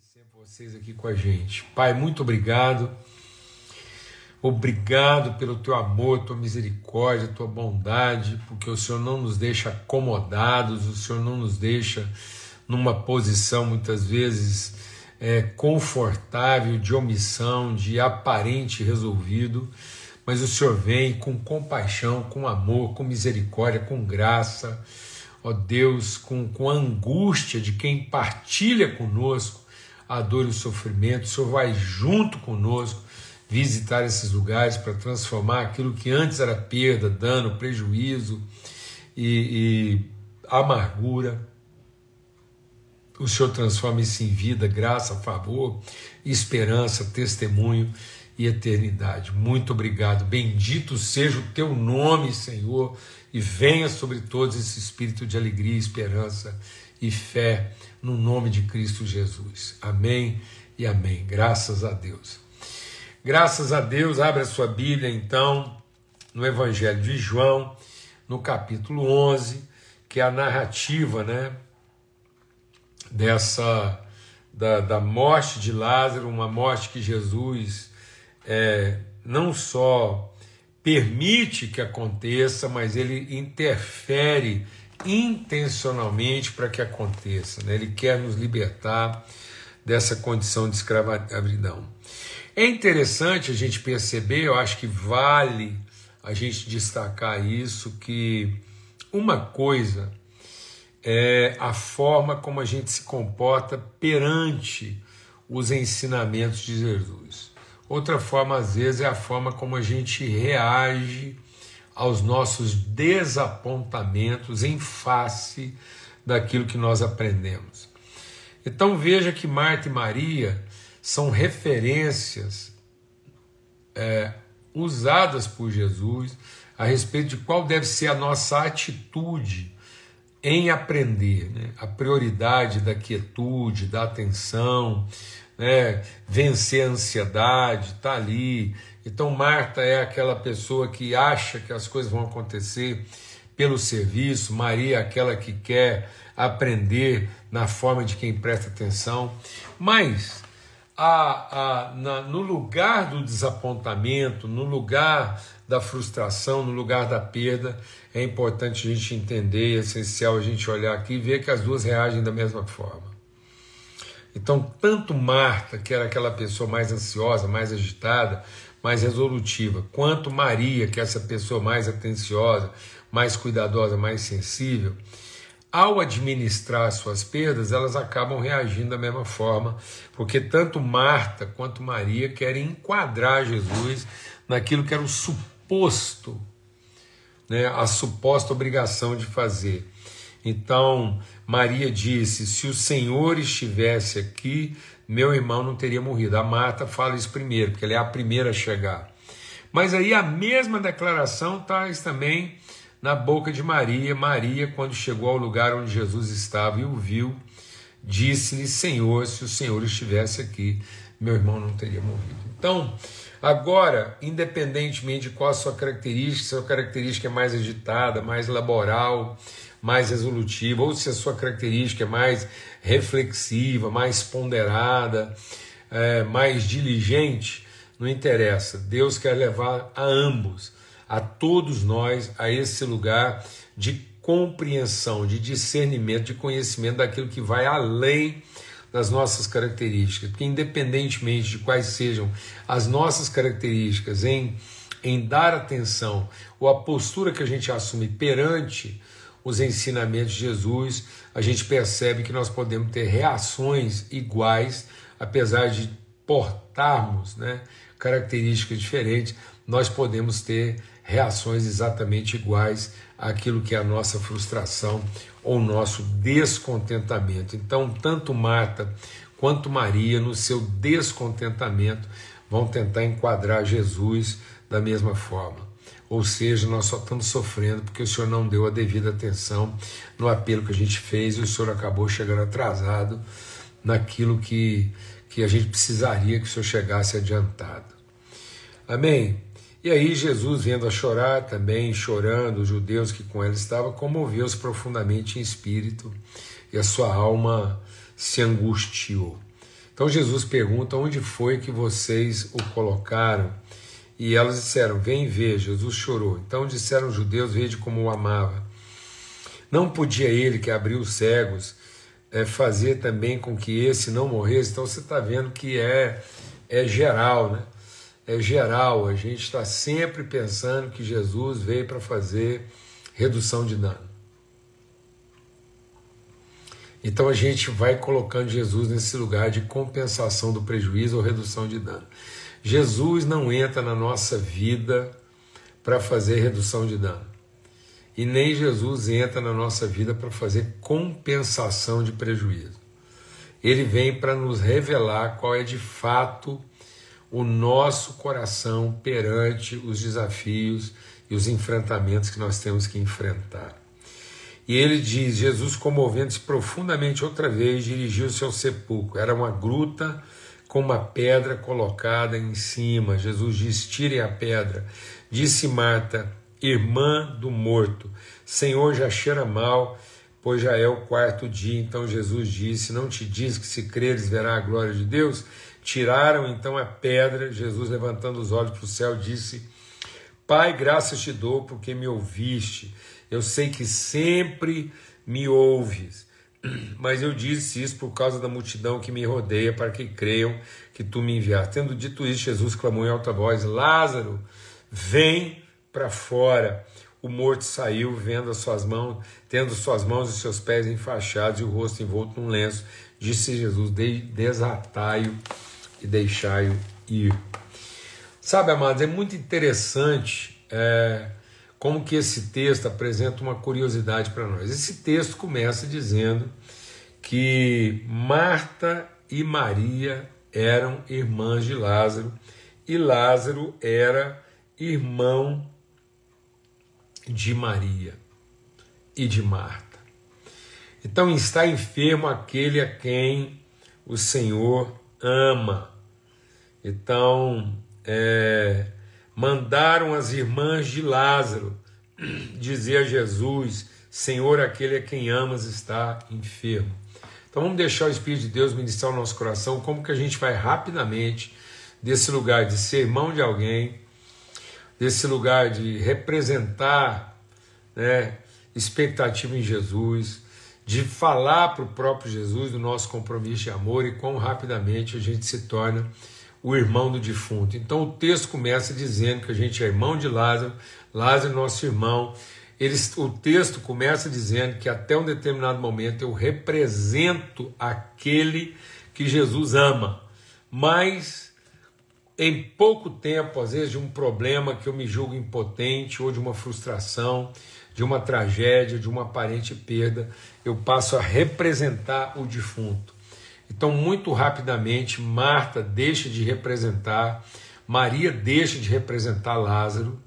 sempre vocês aqui com a gente. Pai, muito obrigado. Obrigado pelo teu amor, tua misericórdia, tua bondade, porque o Senhor não nos deixa acomodados, o Senhor não nos deixa numa posição muitas vezes confortável, de omissão, de aparente resolvido, mas o Senhor vem com compaixão, com amor, com misericórdia, com graça, ó Deus, com a angústia de quem partilha conosco a dor e o sofrimento. O Senhor vai junto conosco visitar esses lugares para transformar aquilo que antes era perda, dano, prejuízo e amargura. O Senhor transforma isso em vida, graça, favor, esperança, testemunho e eternidade. Muito obrigado. Bendito seja o teu nome, Senhor, e venha sobre todos esse espírito de alegria, esperança e fé no nome de Cristo Jesus. Amém e amém. Graças a Deus. Graças a Deus. Abre a sua Bíblia, então, no Evangelho de João, no capítulo 11, que é a narrativa, da morte de Lázaro, uma morte que Jesus não só permite que aconteça, mas ele interfere intencionalmente para que aconteça. Ele quer nos libertar dessa condição de escravidão. É interessante a gente perceber, eu acho que vale a gente destacar isso, que uma coisa é a forma como a gente se comporta perante os ensinamentos de Jesus. Outra forma, às vezes, é a forma como a gente reage aos nossos desapontamentos em face daquilo que nós aprendemos. Então veja que Marta e Maria são referências usadas por Jesus a respeito de qual deve ser a nossa atitude em aprender, a prioridade da quietude, da atenção, vencer a ansiedade, está ali. Então Marta é aquela pessoa que acha que as coisas vão acontecer pelo serviço, Maria é aquela que quer aprender na forma de quem presta atenção, mas no lugar do desapontamento, no lugar da frustração, no lugar da perda, é importante a gente entender, é essencial a gente olhar aqui e ver que as duas reagem da mesma forma. Então, tanto Marta, que era aquela pessoa mais ansiosa, mais agitada, mais resolutiva, quanto Maria, que é essa pessoa mais atenciosa, mais cuidadosa, mais sensível, ao administrar suas perdas, elas acabam reagindo da mesma forma, porque tanto Marta quanto Maria querem enquadrar Jesus naquilo que era o suposto, a suposta obrigação de fazer. Então, Maria disse: se o Senhor estivesse aqui, meu irmão não teria morrido. A Marta fala isso primeiro, porque ela é a primeira a chegar. Mas aí a mesma declaração traz também na boca de Maria. Maria, quando chegou ao lugar onde Jesus estava e o viu, disse-lhe: Senhor, se o Senhor estivesse aqui, meu irmão não teria morrido. Então, agora, independentemente de qual a sua característica é mais agitada, mais laboral, mais resolutiva, ou se a sua característica é mais reflexiva, mais ponderada, mais diligente, não interessa. Deus quer levar a ambos, a todos nós, a esse lugar de compreensão, de discernimento, de conhecimento daquilo que vai além das nossas características, porque independentemente de quais sejam as nossas características em dar atenção ou a postura que a gente assume perante os ensinamentos de Jesus, a gente percebe que nós podemos ter reações iguais, apesar de portarmos características diferentes, nós podemos ter reações exatamente iguais àquilo que é a nossa frustração ou nosso descontentamento. Então, tanto Marta quanto Maria, no seu descontentamento, vão tentar enquadrar Jesus da mesma forma. Ou seja, nós só estamos sofrendo porque o Senhor não deu a devida atenção no apelo que a gente fez e o Senhor acabou chegando atrasado naquilo que a gente precisaria que o Senhor chegasse adiantado. Amém? E aí Jesus, vendo a chorar também, chorando, os judeus que com ela estavam, comoveu-se profundamente em espírito e a sua alma se angustiou. Então Jesus pergunta: onde foi que vocês o colocaram? E elas disseram: vem ver. Jesus chorou. Então disseram os judeus: vede como o amava. Não podia ele, que abriu os cegos, fazer também com que esse não morresse? Então você está vendo que é geral, né? É geral. A gente está sempre pensando que Jesus veio para fazer redução de dano. Então a gente vai colocando Jesus nesse lugar de compensação do prejuízo ou redução de dano. Jesus não entra na nossa vida para fazer redução de dano. E nem Jesus entra na nossa vida para fazer compensação de prejuízo. Ele vem para nos revelar qual é de fato o nosso coração perante os desafios e os enfrentamentos que nós temos que enfrentar. E ele diz: Jesus, comovendo-se profundamente outra vez, dirigiu-se ao sepulcro. Era uma gruta com uma pedra colocada em cima. Jesus diz: tirem a pedra. Disse Marta, irmã do morto: Senhor, já cheira mal, pois já é o 4º dia. Então Jesus disse: não te diz que se creres verá a glória de Deus? Tiraram então a pedra. Jesus, levantando os olhos para o céu, disse: Pai, graças te dou porque me ouviste. Eu sei que sempre me ouves, mas eu disse isso por causa da multidão que me rodeia, para que creiam que tu me enviaste. Tendo dito isso, Jesus clamou em alta voz: Lázaro, vem para fora. O morto saiu, tendo suas mãos e seus pés enfaixados e o rosto envolto num lenço. Disse Jesus: desatai-o e deixai-o ir. Sabe, amados, é muito interessante como que esse texto apresenta uma curiosidade para nós. Esse texto começa dizendo que Marta e Maria eram irmãs de Lázaro, e Lázaro era irmão de Maria e de Marta. Então está enfermo aquele a quem o Senhor ama. Então mandaram as irmãs de Lázaro dizer a Jesus: Senhor, aquele a quem amas está enfermo. Então vamos deixar o Espírito de Deus ministrar o nosso coração, como que a gente vai rapidamente desse lugar de ser irmão de alguém, desse lugar de representar, expectativa em Jesus, de falar para o próprio Jesus do nosso compromisso de amor e quão rapidamente a gente se torna o irmão do defunto. Então o texto começa dizendo que a gente é irmão de Lázaro, Lázaro é nosso irmão. O texto começa dizendo que até um determinado momento eu represento aquele que Jesus ama, mas em pouco tempo, às vezes de um problema que eu me julgo impotente, ou de uma frustração, de uma tragédia, de uma aparente perda, eu passo a representar o defunto. Então, muito rapidamente, Marta deixa de representar, Maria deixa de representar Lázaro,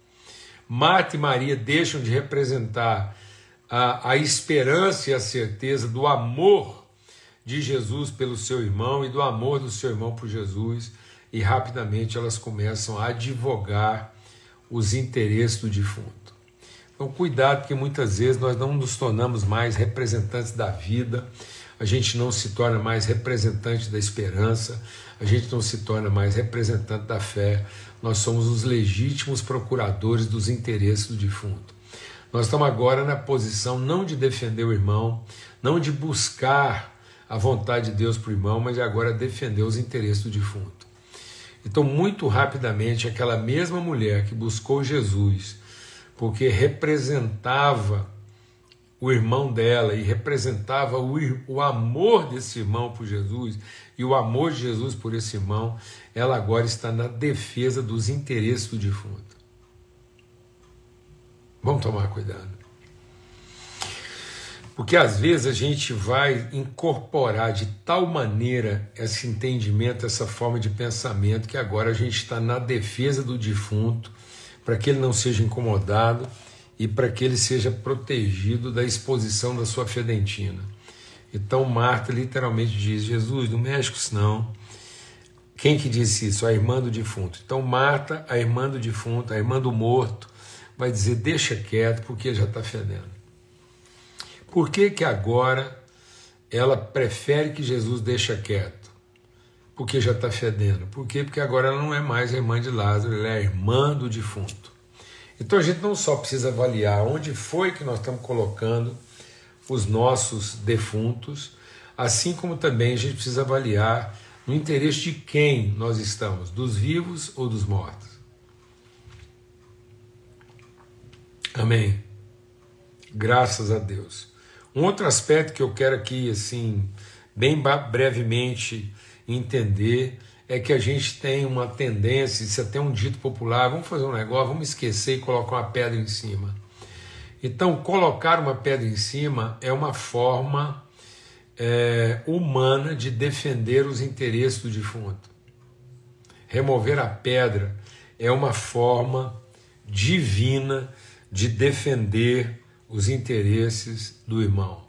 Marta e Maria deixam de representar a esperança e a certeza do amor de Jesus pelo seu irmão e do amor do seu irmão por Jesus, e rapidamente elas começam a advogar os interesses do defunto. Então, cuidado, porque muitas vezes nós não nos tornamos mais representantes da vida, a gente não se torna mais representante da esperança, a gente não se torna mais representante da fé, nós somos os legítimos procuradores dos interesses do defunto. Nós estamos agora na posição não de defender o irmão, não de buscar a vontade de Deus para o irmão, mas de agora defender os interesses do defunto. Então, muito rapidamente, aquela mesma mulher que buscou Jesus, porque representava o irmão dela e representava o amor desse irmão por Jesus e o amor de Jesus por esse irmão, ela agora está na defesa dos interesses do defunto. Vamos tomar cuidado. Porque às vezes a gente vai incorporar de tal maneira esse entendimento, essa forma de pensamento, que agora a gente está na defesa do defunto, para que ele não seja incomodado e para que ele seja protegido da exposição da sua fedentina. Então Marta literalmente diz: Jesus, não mexe com isso não. Quem que disse isso? A irmã do defunto. Então Marta, a irmã do defunto, a irmã do morto, vai dizer: deixa quieto, porque já está fedendo. Por que que agora ela prefere que Jesus deixe quieto? porque já está fedendo. Por quê? Porque agora ela não é mais a irmã de Lázaro, ela é a irmã do defunto. Então a gente não só precisa avaliar onde foi que nós estamos colocando os nossos defuntos, assim como também a gente precisa avaliar no interesse de quem nós estamos, dos vivos ou dos mortos. Amém. Graças a Deus. Um outro aspecto que eu quero aqui, assim, bem brevemente entender, é que a gente tem uma tendência, isso é até um dito popular, vamos fazer um negócio, vamos esquecer e colocar uma pedra em cima. Então, colocar uma pedra em cima é uma forma humana de defender os interesses do defunto. Remover a pedra é uma forma divina de defender os interesses do irmão.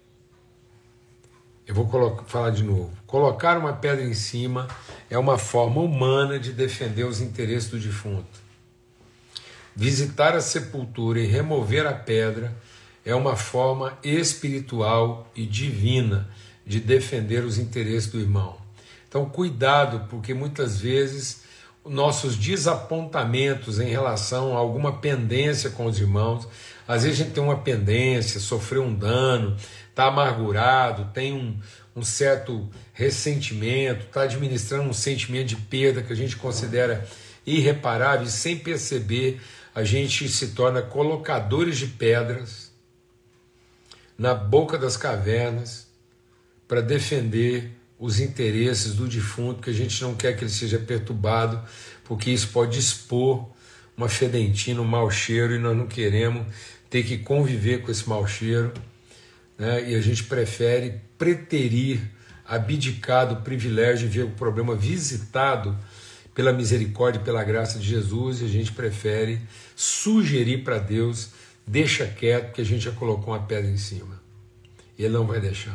Eu vou falar de novo. Colocar uma pedra em cima é uma forma humana de defender os interesses do defunto. Visitar a sepultura e remover a pedra é uma forma espiritual e divina de defender os interesses do irmão. Então, cuidado, porque muitas vezes nossos desapontamentos em relação a alguma pendência com os irmãos, às vezes a gente tem uma pendência, sofreu um dano, está amargurado, tem um certo ressentimento, está administrando um sentimento de perda que a gente considera irreparável, e sem perceber a gente se torna colocadores de pedras na boca das cavernas para defender os interesses do defunto, que a gente não quer que ele seja perturbado, porque isso pode expor uma fedentina, um mau cheiro, e nós não queremos ter que conviver com esse mau cheiro, né? E a gente prefere preterir, abdicar do privilégio de ver o problema visitado pela misericórdia e pela graça de Jesus, e a gente prefere sugerir para Deus, deixa quieto, porque a gente já colocou uma pedra em cima. E Ele não vai deixar.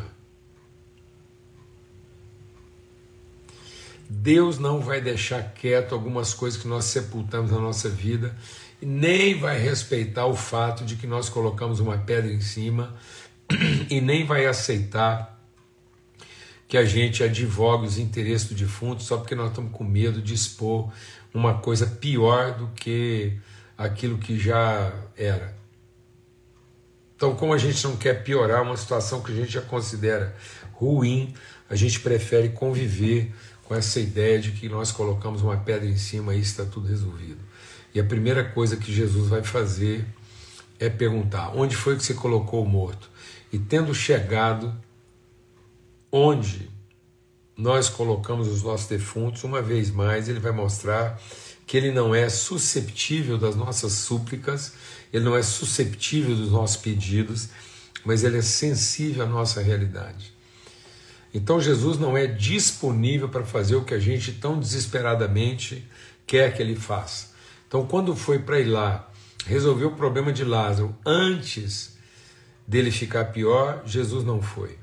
Deus não vai deixar quieto algumas coisas que nós sepultamos na nossa vida, e nem vai respeitar o fato de que nós colocamos uma pedra em cima, e nem vai aceitar que a gente advogue os interesses do defunto só porque nós estamos com medo de expor uma coisa pior do que aquilo que já era. Então, como a gente não quer piorar uma situação que a gente já considera ruim, a gente prefere conviver com essa ideia de que nós colocamos uma pedra em cima e está tudo resolvido. E a primeira coisa que Jesus vai fazer é perguntar: onde foi que você colocou o morto? E tendo chegado onde nós colocamos os nossos defuntos, uma vez mais ele vai mostrar que ele não é susceptível das nossas súplicas, ele não é susceptível dos nossos pedidos, mas ele é sensível à nossa realidade. Então Jesus não é disponível para fazer o que a gente tão desesperadamente quer que ele faça. Então, quando foi para ir lá resolver o problema de Lázaro antes dele ficar pior, Jesus não foi.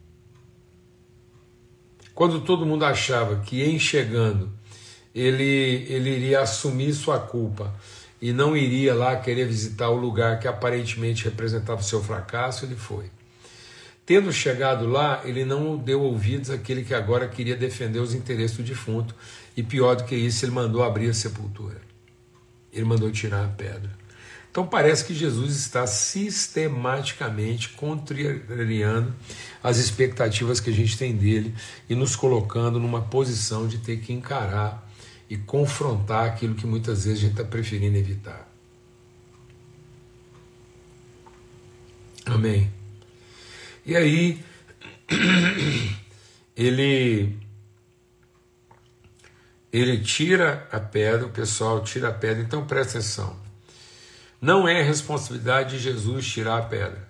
Quando todo mundo achava que em chegando ele iria assumir sua culpa e não iria lá querer visitar o lugar que aparentemente representava o seu fracasso, ele foi. Tendo chegado lá, ele não deu ouvidos àquele que agora queria defender os interesses do defunto, e pior do que isso, ele mandou abrir a sepultura. Ele mandou tirar a pedra. Então parece que Jesus está sistematicamente contrariando as expectativas que a gente tem dele e nos colocando numa posição de ter que encarar e confrontar aquilo que muitas vezes a gente está preferindo evitar. Amém. E aí, ele tira a pedra, o pessoal tira a pedra. Então presta atenção, não é responsabilidade de Jesus tirar a pedra,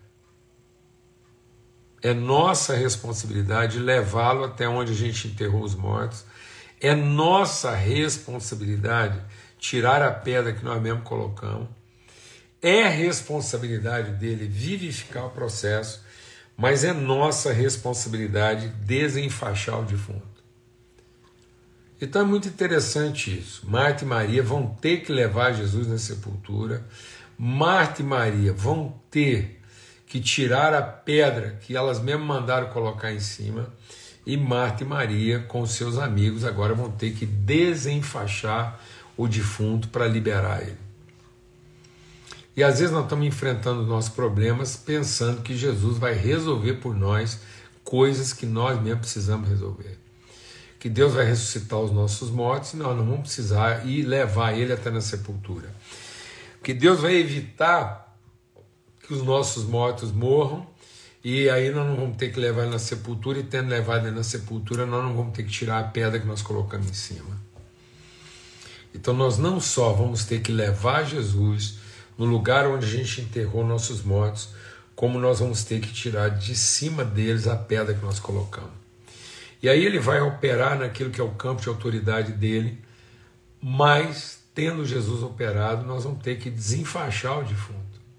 é nossa responsabilidade levá-lo até onde a gente enterrou os mortos, é nossa responsabilidade tirar a pedra que nós mesmos colocamos, é responsabilidade dele vivificar o processo, mas é nossa responsabilidade desenfaixar o defunto. Então é muito interessante isso. Marta e Maria vão ter que levar Jesus na sepultura. Marta e Maria vão ter que tirar a pedra que elas mesmas mandaram colocar em cima. e Marta e Maria, com seus amigos, agora vão ter que desenfaixar o defunto para liberar ele. E às vezes nós estamos enfrentando nossos problemas pensando que Jesus vai resolver por nós coisas que nós mesmos precisamos resolver. Que Deus vai ressuscitar os nossos mortos e nós não vamos precisar ir levar ele até na sepultura. Que Deus vai evitar que os nossos mortos morram e aí nós não vamos ter que levar ele na sepultura, e tendo levado ele na sepultura nós não vamos ter que tirar a pedra que nós colocamos em cima. Então nós não só vamos ter que levar Jesus no lugar onde a gente enterrou nossos mortos, como nós vamos ter que tirar de cima deles a pedra que nós colocamos. E aí ele vai operar naquilo que é o campo de autoridade dele, mas tendo Jesus operado, nós vamos ter que desenfaixar o defunto.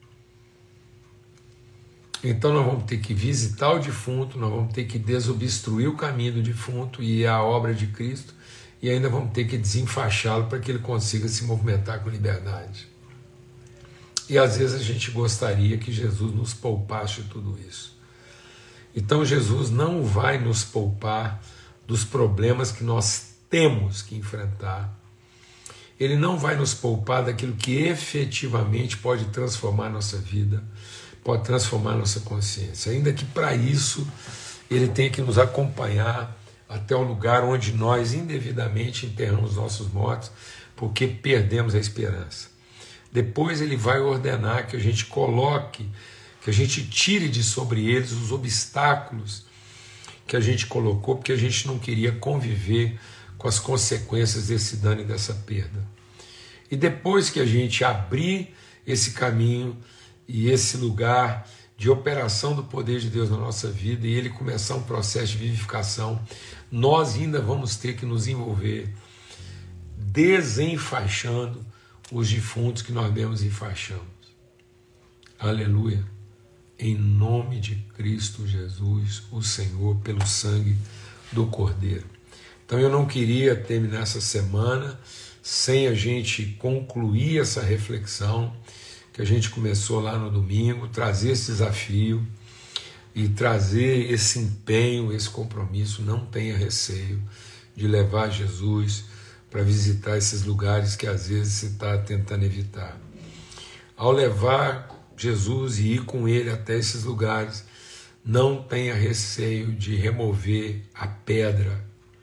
Então nós vamos ter que visitar o defunto, nós vamos ter que desobstruir o caminho do defunto e a obra de Cristo, e ainda vamos ter que desenfaixá-lo para que ele consiga se movimentar com liberdade. E às vezes a gente gostaria que Jesus nos poupasse de tudo isso. Então Jesus não vai nos poupar dos problemas que nós temos que enfrentar. Ele não vai nos poupar daquilo que efetivamente pode transformar a nossa vida, pode transformar a nossa consciência. Ainda que para isso ele tenha que nos acompanhar até o lugar onde nós indevidamente enterramos nossos mortos, porque perdemos a esperança. Depois ele vai ordenar que a gente coloque, que a gente tire de sobre eles os obstáculos que a gente colocou, porque a gente não queria conviver com as consequências desse dano e dessa perda. E depois que a gente abrir esse caminho e esse lugar de operação do poder de Deus na nossa vida e ele começar um processo de vivificação, nós ainda vamos ter que nos envolver desenfaixando os defuntos que nós mesmos enfaixamos. Aleluia. Em nome de Cristo Jesus, o Senhor, pelo sangue do Cordeiro. Então eu não queria terminar essa semana sem a gente concluir essa reflexão que a gente começou lá no domingo, trazer esse desafio e trazer esse empenho, esse compromisso. Não tenha receio de levar Jesus para visitar esses lugares que às vezes você está tentando evitar. Ao levar Jesus e ir com ele até esses lugares, não tenha receio de remover a pedra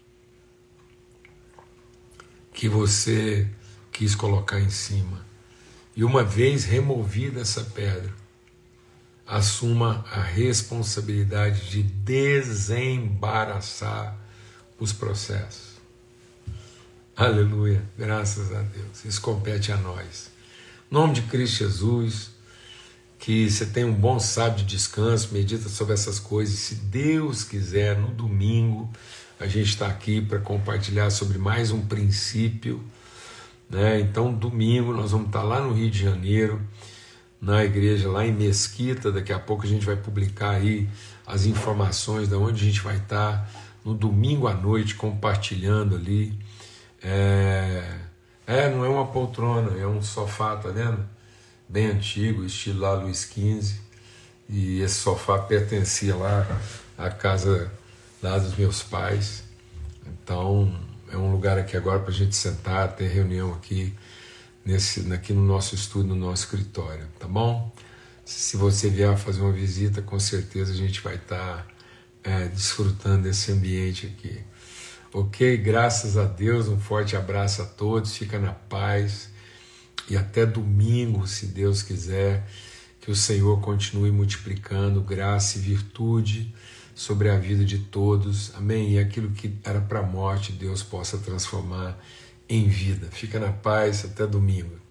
que você quis colocar em cima. E uma vez removida essa pedra, assuma a responsabilidade de desembaraçar os processos. Aleluia, graças a Deus, isso compete a nós. Em nome de Cristo Jesus, que você tenha um bom sábado de descanso, medita sobre essas coisas. Se Deus quiser, no domingo, a gente está aqui para compartilhar sobre mais um princípio, né? Então, domingo, nós vamos estar lá no Rio de Janeiro, na igreja, lá em Mesquita. Daqui a pouco a gente vai publicar aí as informações de onde a gente vai estar no domingo à noite, compartilhando ali. Não é uma poltrona, é um sofá, tá vendo? Bem antigo, estilo lá Luís XV, e esse sofá pertencia lá à casa lá dos meus pais. Então é um lugar aqui agora para a gente sentar, ter reunião aqui aqui no nosso estúdio, no nosso escritório, tá bom? Se você vier fazer uma visita, com certeza a gente vai estar desfrutando desse ambiente aqui. Ok? Graças a Deus, um forte abraço a todos, fica na paz e até domingo, se Deus quiser, que o Senhor continue multiplicando graça e virtude sobre a vida de todos, amém? E aquilo que era para a morte, Deus possa transformar em vida. Fica na paz, até domingo.